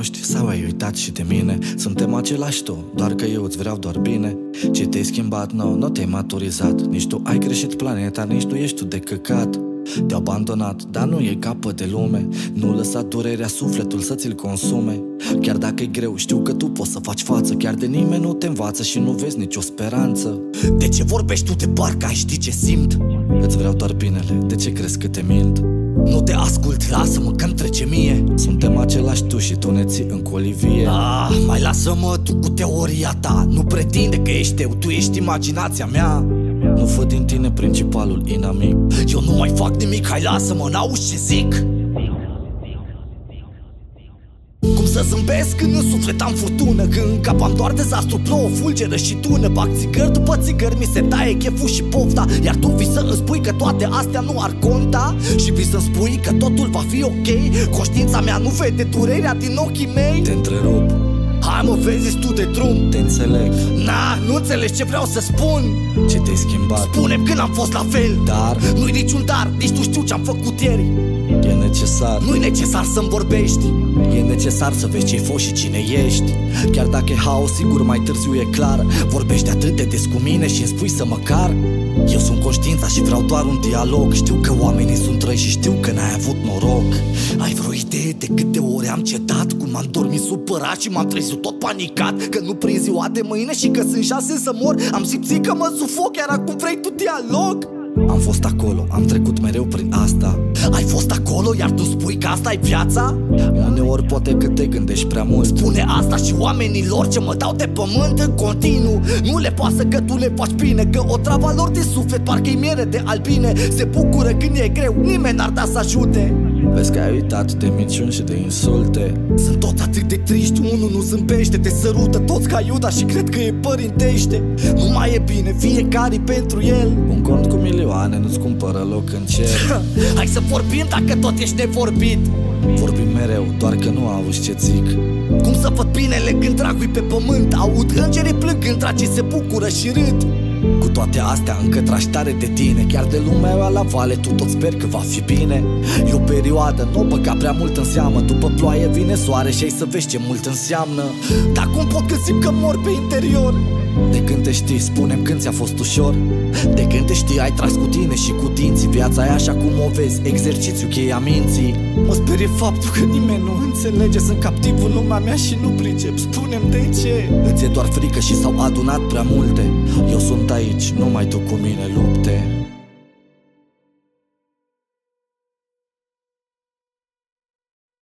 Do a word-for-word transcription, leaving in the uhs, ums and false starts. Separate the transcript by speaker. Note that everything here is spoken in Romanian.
Speaker 1: recunoști sau ai uitat și de mine? Suntem același tu, doar că eu îți vreau doar bine. Ce te-ai schimbat, nu, nu te-ai maturizat. Nici tu ai greșit planeta, nici nu ești tu de căcat. Te-au abandonat, dar nu e capăt de lume. Nu lăsa durerea sufletul să ți-l consume. Chiar dacă e greu, știu că tu poți să faci față. Chiar de nimeni nu te învață și nu vezi nicio speranță. De ce vorbești tu de parcă ai ști ce simt? Îți vreau doar binele, de ce crezi că te mint? Nu te ascult, lasă-mă că-mi trece mie. Suntem același tu și tu ne ții în colivie. Ah, mai lasă-mă tu cu teoria ta. Nu pretinde că ești eu, tu ești imaginația mea. Nu fă din tine principalul inamic. Eu nu mai fac nimic, hai lasă-mă, n-auzi ce zic? Cum să zâmbesc când în suflet am furtună, când în cap am doar dezastru, plouă, fulgeră și tună. Bag țigări după țigări, mi se taie cheful și pofta. Iar tu vii să îmi spui că toate astea nu ar conta. Și vii să-mi spui că totul va fi ok. Conștiința mea nu vede durerea din ochii mei. Te întrerup. Hai mă, vezi tu de drum. Te înțeleg. Na, nu înțelegi ce vreau să spun. Ce te-ai schimbat? Spune-mi când am fost la fel. Dar nu-i niciun dar, nici tu știu ce-am făcut ieri. E necesar. Nu-i necesar să-mi vorbești. E necesar să vezi ce-ai fost și cine ești. Chiar dacă e haos, sigur mai târziu e clar. Vorbești atât de des cu mine și îmi spui să mă car. Eu sunt conștiința și vreau doar un dialog. Știu că oamenii sunt răi și știu că n-ai avut noroc. Ai vreo idee de câte ori am cedat? Cum am dormit supărat și m-am trezit tot panicat că nu prind ziua de mâine și că sunt șanse să mor. Am simțit că mă sufoc, iar acum vrei tu dialog? Am fost acolo, am trecut mereu prin asta. Ai fost acolo, iar tu spui că asta e viața? Uneori poate că te gândești prea mult. Spune asta și oamenilor ce mă dau de pământ în continuu. Nu le pasă că tu le faci bine, că o travă lor de suflet parcă-i miere de albine. Se bucură când e greu, nimeni n-ar da să ajute. Vezi că ai uitat de minciuni și de insulte. Sunt toți atât de triști, unul nu zâmbește. Te sărută toți ca Iuda și cred că e părintește. Nu mai e bine, fiecare pentru el. Un cont cu milioane nu-ți cumpără loc în cer. Hai să vorbim dacă tot ești nevorbit. Vorbim mereu, doar că nu auzi ce zic. Cum să văd binele când dragul pe pământ? Aud îngerii plâng când dragii se bucură și râd. Cu toate astea încă tragi tare de tine. Chiar de lumea mea la vale tu tot sper că va fi bine. E o perioadă, nu băga prea mult în seamă. După ploaie vine soare și ai să vezi ce mult înseamnă. Dar cum pot că simt că mor pe interior? De când te știi, spune-mi când ți-a fost ușor. De când te știi, ai tras cu tine și cu dinții. Viața e așa cum o vezi, exercițiu cheia minții. Mă sperie faptul că nimeni nu înțelege. Sunt captivul lumea mea și nu pricep. Spune-mi de ce? Îți e doar frică și s-au adunat prea multe. Eu sunt aici, nu mai tu cu mine lupte.